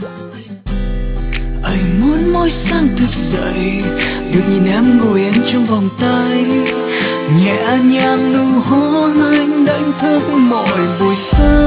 Anh muốn mỗi sáng thức dậy được nhìn em ngồi yên trong vòng tay, nhẹ nhàng nụ hôn anh đánh thức mọi buổi sáng.